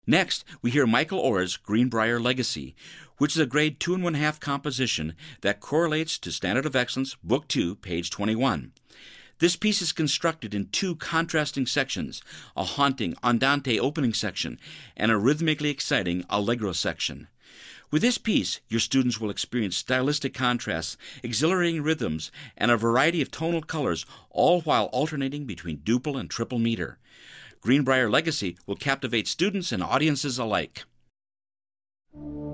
Next, we hear Michael Orr's Greenbrier Legacy, which is a grade 2 1/2 composition that correlates to Standard of Excellence, Book 2, page 21. This piece is constructed in two contrasting sections, a haunting andante opening section and a rhythmically exciting allegro section. With this piece, your students will experience stylistic contrasts, exhilarating rhythms, and a variety of tonal colors, all while alternating between duple and triple meter. Greenbrier Legacy will captivate students and audiences alike.